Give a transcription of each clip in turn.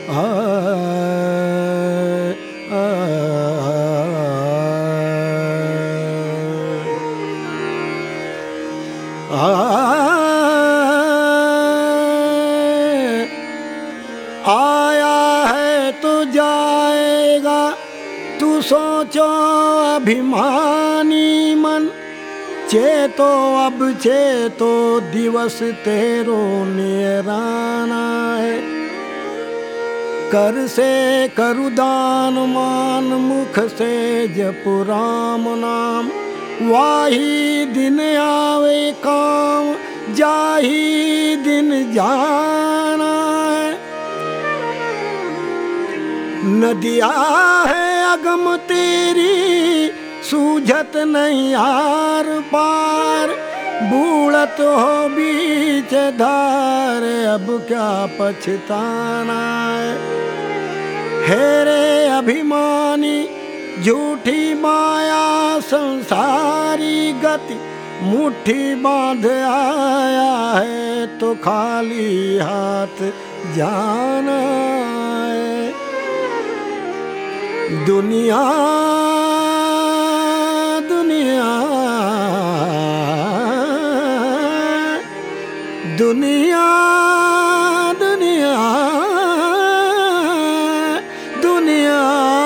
आया है तो जाएगा, तू सोचो अभिमानी मन। चेतो अब चेतो, दिवस तेरो निराना है। कर से करु दान मान, मुख से जपु राम नाम। वाही दिन आवे काम, जाही दिन जाना है। नदिया है अगम तेरी, सूझत नहीं आर पार। बूढ़त हो बीच धार, अब क्या पछताना है। हेरे अभिमानी झूठी माया, संसारी गति मुट्ठी बांध आया है। तो खाली हाथ जाना है। दुनिया दुनिया दुनिया दुनिया दुनिया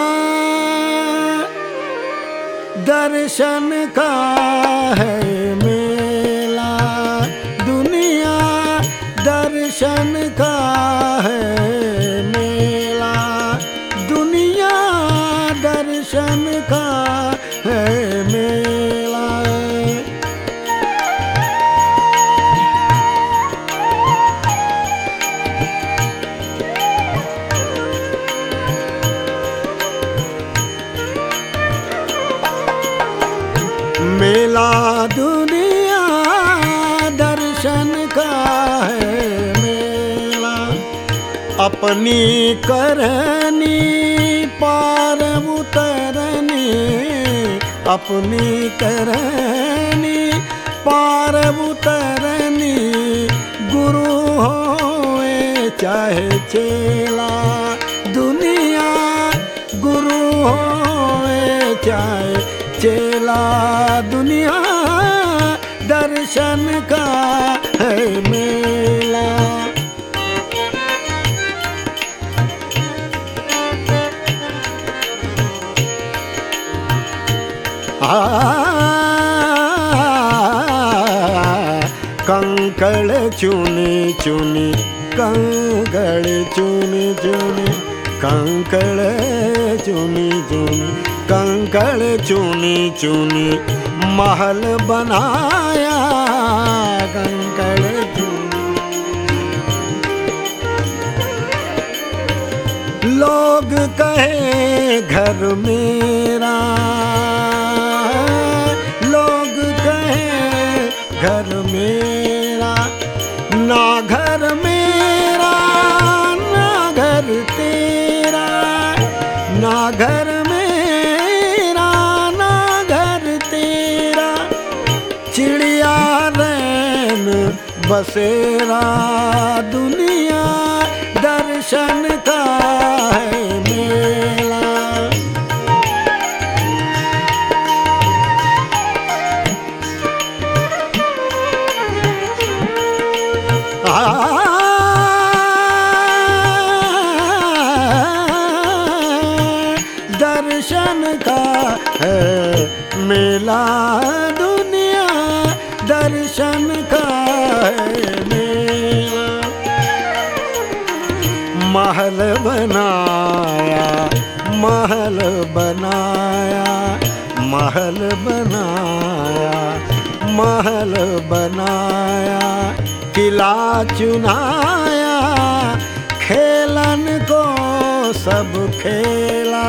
दर्शन का है मेला। दुनिया दर्शन का है मेला। दुनिया दर्शन का है मेला। मेला दुनिया दर्शन का है मेला। अपनी करनी पार उतरनी, अपनी करनी पार उतरनी। गुरु होए चाहे चेला, दुनिया गुरु होए चाहे चेला। दुनिया दर्शन का है मेला। कंकड़ चुनी चुनी, कंकड़ चुनी चुनी, कंकड़ चुनी चुनी, कंकड़ चुनी चुनी महल बनाया। कंकड़ चुनी लोग कहे घर मेरा, लोग कहे घर मेरा। ना घर मेरा ना घर तेरा, ना घर मेरा ना घर तेरा। चिड़िया रैन बसेरा, दुनिया दर्शन का है मेला। दर्शन का है मेला। दुनिया दर्शन का है मेला। महल बनाया, महल बनाया, महल बनाया, महल बनाया। किला चुनाया, खेलन को सब खेला।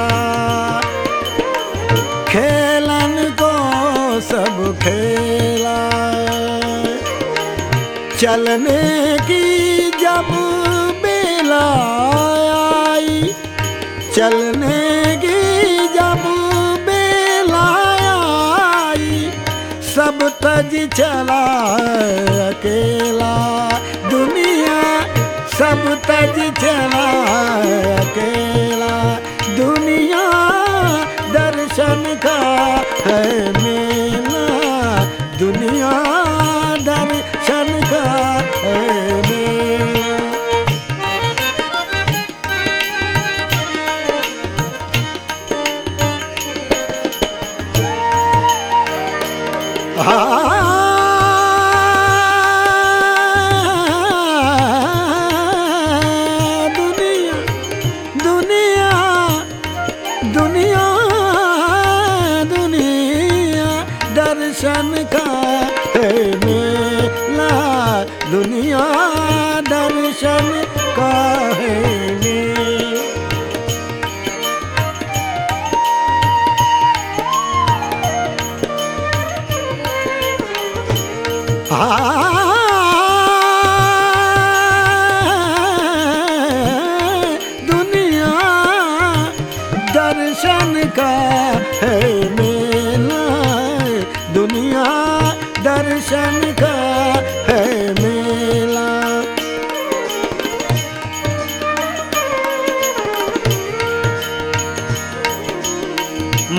खेलन को सब खेला। चलने की जब बेला आई, चलने की जब बेला आई। सब तज चला अकेला, दुनिया सब तज चला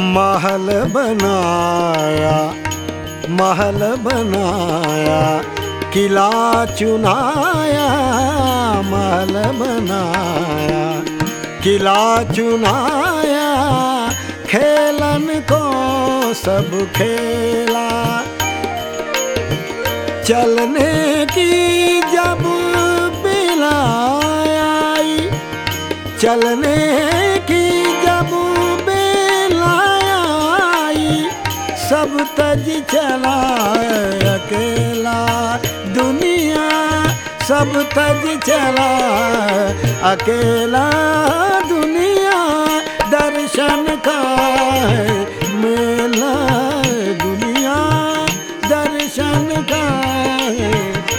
महल बनाया, महल बनाया, किला चुनाया, महल बनाया, किला चुनाया, खेलन को सब खेला। चलने की जब बेला आई, चलने की जब बेला आई, सब तज चला अकेला। दुनिया सब तज चला अकेला, दुनिया दर्शन का है मेला, दुनिया दर्शन का है।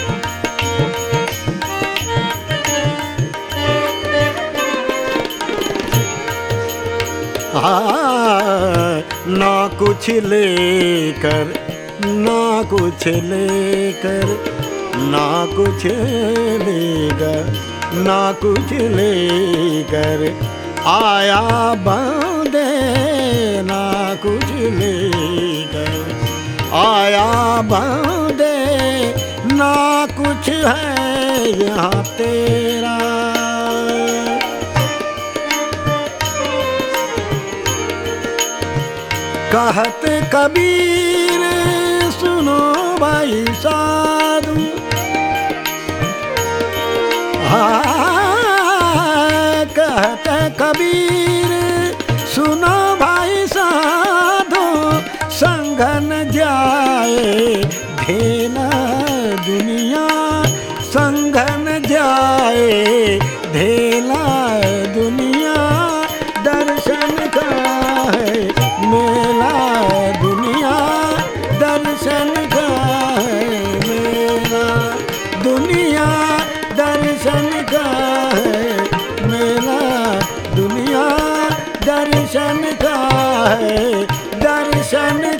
ना कुछ लेकर, ना कुछ लेकर, ना कुछ लेकर, ना कुछ लेकर आया बंदे, ना कुछ लेकर आया बंदे, ना कुछ है यहाँ तेरा। कहत कबीर सुनो भाई साधु, कहत कबीर सुनो भाई साधु, संग न जाए धेला दुनिया, संग न जाए धेला दुनिया, दर्शन का है मेला, दुनिया दर्शन का है मेला, दुनिया दर्शन का है मेला, दुनिया दर्शन का है, दर्शन